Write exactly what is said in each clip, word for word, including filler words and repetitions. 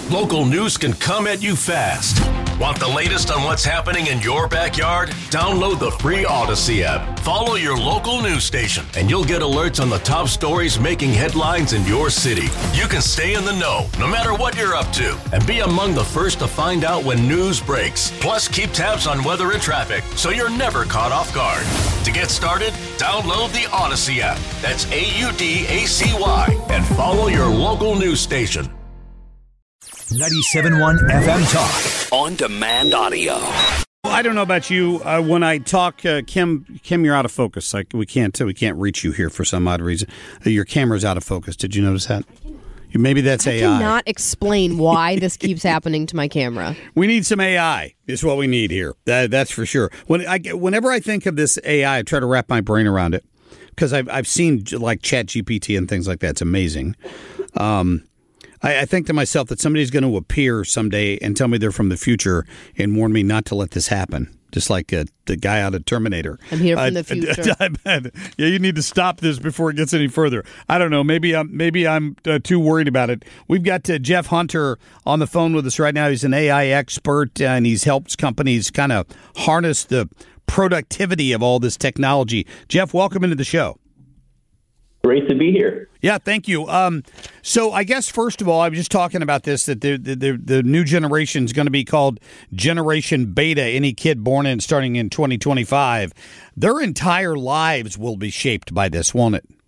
Local news can come at you fast. Want the latest on what's happening in your backyard? Download the free Odyssey app. Follow your local news station, and you'll get alerts on the top stories making headlines in your city. You can stay in the know, no matter what you're up to, and be among the first to find out when news breaks. Plus, keep tabs on weather and traffic, so you're never caught off guard. To get started, download the Odyssey app. That's A U D A C Y, and follow your local news station. ninety-seven point one F M Talk. On demand audio. Well, I don't know about you. Uh, when I talk, uh, Kim, Kim, you're out of focus. Like we can't, we can't reach you here for some odd reason. Uh, your camera's out of focus. Did you notice that? Maybe that's I A I. I cannot explain why this keeps happening to my camera. We need some A I. Is what we need here. That, that's for sure. When I, whenever I think of this A I, I try to wrap my brain around it because I've I've seen like Chat G P T and things like that. It's amazing. Um, I, I think to myself that somebody's going to appear someday and tell me they're from the future and warn me not to let this happen. Just like uh, the guy out of Terminator. I'm here from I, the future. I, I, I, yeah, you need to stop this before it gets any further. I don't know. Maybe I'm maybe I'm uh, too worried about it. We've got uh, Jeff Hunter on the phone with us right now. He's an A I expert, and he's helped companies kind of harness the productivity of all this technology. Jeff, welcome into the show. Great to be here. Yeah, thank you. Um, so I guess, first of all, I was just talking about this, that the the, the, the new generation is going to be called Generation Beta, any kid born in starting in twenty twenty-five. Their entire lives will be shaped by this, won't it?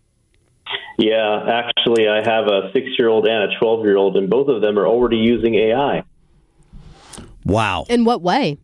Yeah, actually, I have a six-year-old and a twelve-year-old, and both of them are already using A I. Wow. In what way?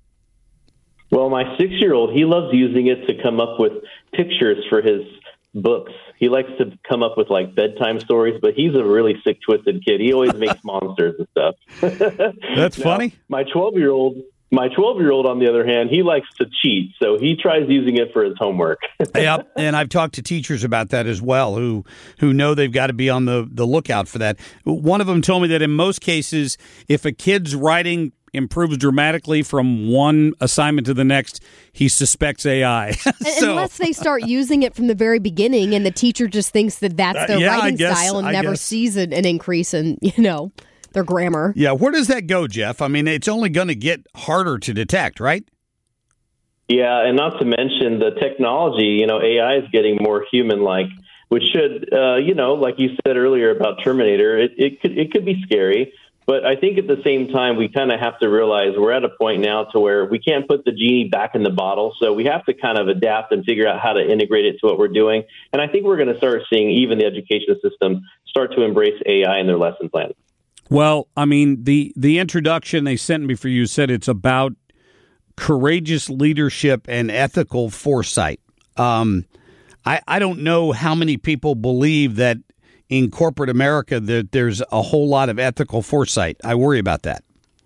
Well, my six-year-old, he loves using it to come up with pictures for his books. He likes to come up with like bedtime stories, but he's a really sick, twisted kid. He always makes monsters and stuff. That's now, funny. My twelve-year-old, my twelve-year-old, on the other hand, he likes to cheat, so he tries using it for his homework. Yep, and I've talked to teachers about that as well, who who know they've got to be on the, the lookout for that. One of them told me that in most cases, if a kid's writing improves dramatically from one assignment to the next, he suspects A I. so, Unless they start using it from the very beginning and the teacher just thinks that that's their uh, yeah, writing guess, style and I never guess. sees an, an increase in, you know, their grammar. Yeah, where does that go, Jeff? I mean, it's only going to get harder to detect, right? Yeah, and not to mention the technology, you know, A I is getting more human-like, which should, uh, you know, like you said earlier about Terminator, it, it could it could be scary. But I think at the same time, we kind of have to realize we're at a point now to where we can't put the genie back in the bottle. So we have to kind of adapt and figure out how to integrate it to what we're doing. And I think we're going to start seeing even the education system start to embrace A I in their lesson plans. Well, I mean, the, the introduction they sent me for you said it's about courageous leadership and ethical foresight. Um, I, I don't know how many people believe that in corporate America that there's a whole lot of ethical foresight. I worry about that.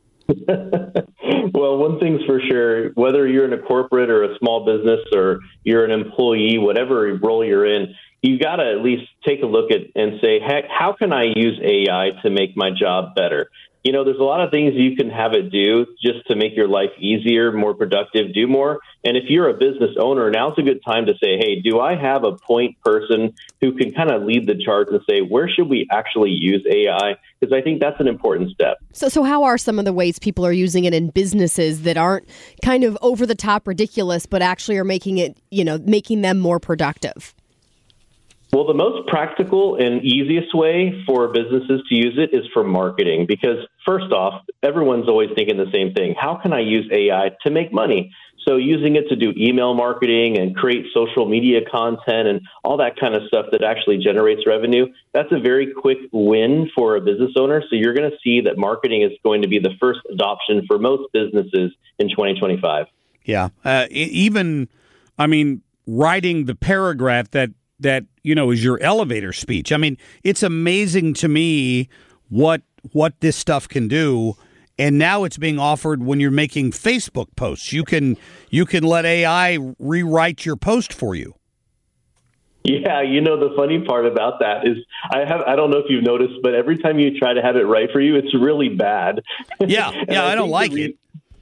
Well, one thing's for sure, whether you're in a corporate or a small business or you're an employee, whatever role you're in, you got to at least take a look at and say, heck, how can I use A I to make my job better? You know, there's a lot of things you can have it do just to make your life easier, more productive, do more. And if you're a business owner, now's a good time to say, hey, do I have a point person who can kind of lead the charge and say, where should we actually use A I? Because I think that's an important step. So, so how are some of the ways people are using it in businesses that aren't kind of over the top ridiculous, but actually are making it, you know, making them more productive? Well, the most practical and easiest way for businesses to use it is for marketing, because first off, everyone's always thinking the same thing. How can I use A I to make money? So using it to do email marketing and create social media content and all that kind of stuff that actually generates revenue, that's a very quick win for a business owner. So you're going to see that marketing is going to be the first adoption for most businesses in twenty twenty-five. Yeah. Uh, even, I mean, writing the paragraph that that, you know, is your elevator speech. I mean, it's amazing to me what what this stuff can do. And now it's being offered when you're making Facebook posts. You can you can let A I rewrite your post for you. Yeah, you know, the funny part about that is I have I don't know if you've noticed, but every time you try to have it write for you, it's really bad. Yeah, yeah, I, I don't like re- it.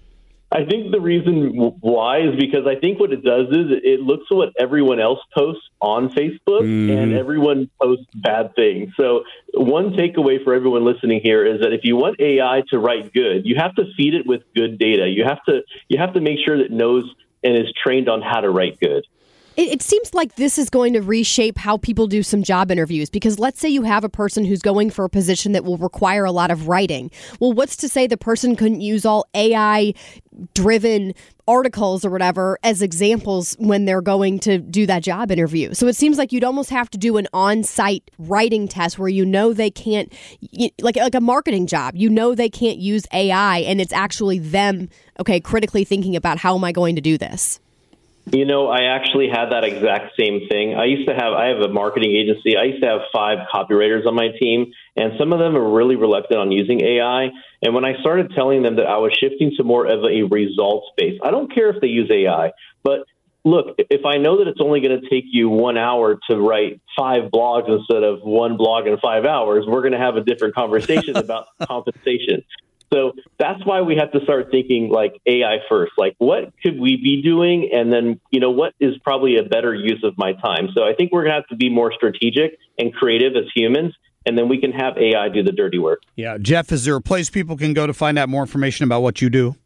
I think the reason why is because I think what it does is it looks at what everyone else posts on Facebook, mm. and everyone posts bad things. So one takeaway for everyone listening here is that if you want A I to write good, you have to feed it with good data. You have to you have to make sure that it knows and is trained on how to write good. It, it seems like this is going to reshape how people do some job interviews, because let's say you have a person who's going for a position that will require a lot of writing. Well, what's to say the person couldn't use all A I-driven articles or whatever as examples when they're going to do that job interview? So it seems like you'd almost have to do an on-site writing test where you know they can't, like like a marketing job, you know they can't use A I, and it's actually them, okay, critically thinking about how am I going to do this? You know, I actually had that exact same thing. I used to have, I have a marketing agency. I used to have five copywriters on my team, and some of them are really reluctant on using A I. And when I started telling them that I was shifting to more of a results base, I don't care if they use A I, but look, if I know that it's only going to take you one hour to write five blogs instead of one blog in five hours, we're going to have a different conversation about compensation. So that's why we have to start thinking like A I first, like what could we be doing? And then, you know, what is probably a better use of my time? So I think we're going to have to be more strategic and creative as humans, and then we can have A I do the dirty work. Yeah. Jeff, is there a place people can go to find out more information about what you do?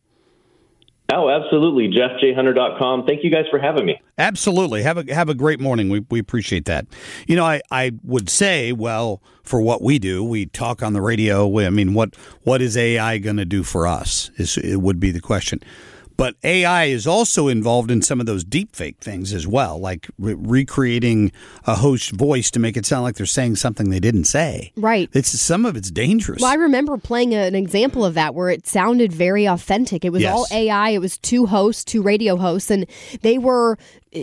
Oh, absolutely. Jeff J Hunter dot com. Thank you guys for having me. Absolutely. Have a have a great morning. We we appreciate that. You know, I, I would say, well, for what we do, we talk on the radio. I mean, what what is A I going to do for us? Is it would be the question. But A I is also involved in some of those deep fake things as well, like re- recreating a host's voice to make it sound like they're saying something they didn't say. Right. It's some of it's dangerous. Well, I remember playing an example of that where it sounded very authentic. It was Yes. all A I. It was two hosts, two radio hosts, and they were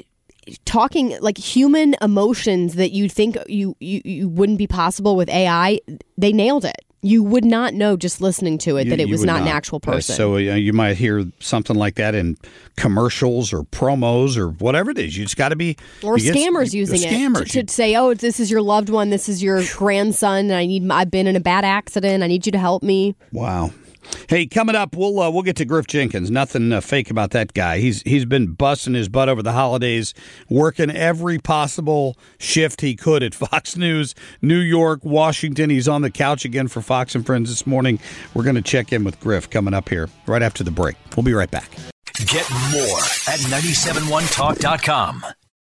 talking like human emotions that you'd think you, you, you wouldn't be possible with A I. They nailed it. You would not know just listening to it You- that it you was would not, an actual person. Uh, so uh, you might hear something like that in commercials or promos or whatever it is. You just got to be Or you get- scammers you- using scammers. it to, to say, "Oh, this is your loved one. This is your grandson. And I need. I've been in a bad accident. I need you to help me." Wow. Hey, coming up, we'll uh, we'll get to Griff Jenkins. Nothing uh, fake about that guy. He's he's been busting his butt over the holidays, working every possible shift he could at Fox News, New York, Washington. He's on the couch again for Fox and Friends this morning. We're going to check in with Griff coming up here right after the break. We'll be right back. Get more at nine seven one talk dot com.